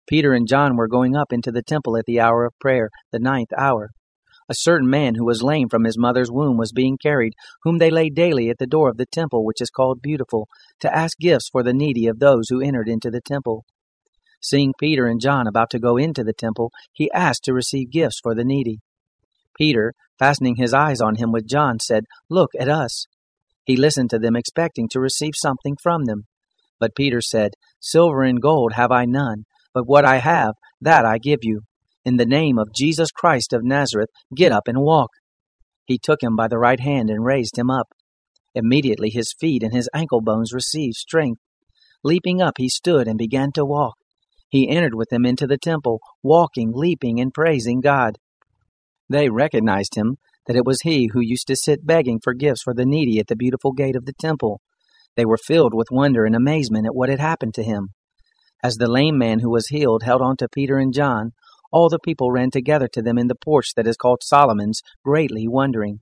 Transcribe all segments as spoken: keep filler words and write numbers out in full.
Peter and John were going up into the temple at the hour of prayer, the ninth hour. A certain man who was lame from his mother's womb was being carried, whom they laid daily at the door of the temple, which is called Beautiful, to ask gifts for the needy of those who entered into the temple. Seeing Peter and John about to go into the temple, he asked to receive gifts for the needy. Peter, fastening his eyes on him with John, said, "Look at us." He listened to them, expecting to receive something from them. But Peter said, "Silver and gold have I none, but what I have, that I give you. In the name of Jesus Christ of Nazareth, get up and walk." He took him by the right hand and raised him up. Immediately his feet and his ankle bones received strength. Leaping up, he stood and began to walk. He entered with them into the temple, walking, leaping, and praising God. They recognized him, that it was he who used to sit begging for gifts for the needy at the Beautiful gate of the temple. They were filled with wonder and amazement at what had happened to him. As the lame man who was healed held on to Peter and John, all the people ran together to them in the porch that is called Solomon's, greatly wondering.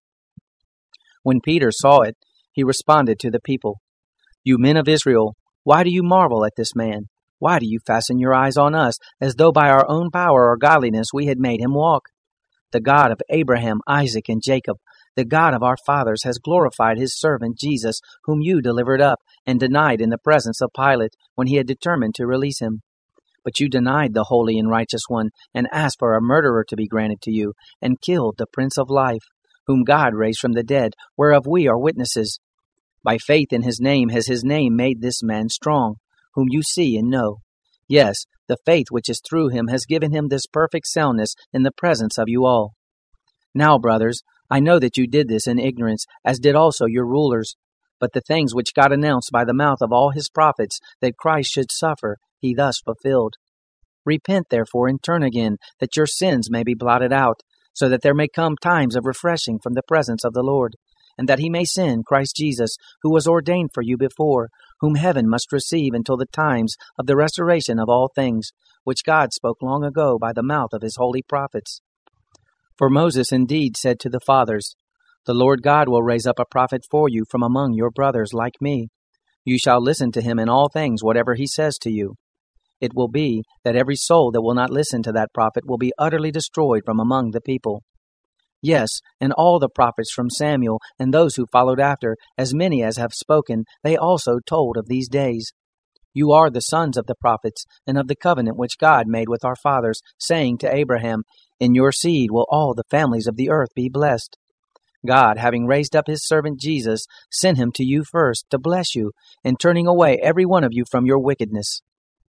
When Peter saw it, he responded to the people, "You men of Israel, why do you marvel at this man? Why do you fasten your eyes on us, as though by our own power or godliness we had made him walk? The God of Abraham, Isaac, and Jacob, the God of our fathers, has glorified his servant Jesus, whom you delivered up and denied in the presence of Pilate when he had determined to release him. But you denied the Holy and Righteous One, and asked for a murderer to be granted to you, and killed the Prince of Life, whom God raised from the dead, whereof we are witnesses. By faith in his name has his name made this man strong, whom you see and know. Yes, the faith which is through him has given him this perfect soundness in the presence of you all. Now, brothers, I know that you did this in ignorance, as did also your rulers. But the things which God announced by the mouth of all his prophets, that Christ should suffer, he thus fulfilled. Repent, therefore, and turn again, that your sins may be blotted out, so that there may come times of refreshing from the presence of the Lord, and that he may send Christ Jesus, who was ordained for you before, whom heaven must receive until the times of the restoration of all things, which God spoke long ago by the mouth of his holy prophets. For Moses indeed said to the fathers, The Lord God will raise up a prophet for you from among your brothers like me. You shall listen to him in all things, whatever he says to you. It will be that every soul that will not listen to that prophet will be utterly destroyed from among the people. Yes, and all the prophets from Samuel and those who followed after, as many as have spoken, they also told of these days. You are the sons of the prophets, and of the covenant which God made with our fathers, saying to Abraham, In your seed will all the families of the earth be blessed. God, having raised up his servant Jesus, sent him to you first, to bless you, in turning away every one of you from your wickedness.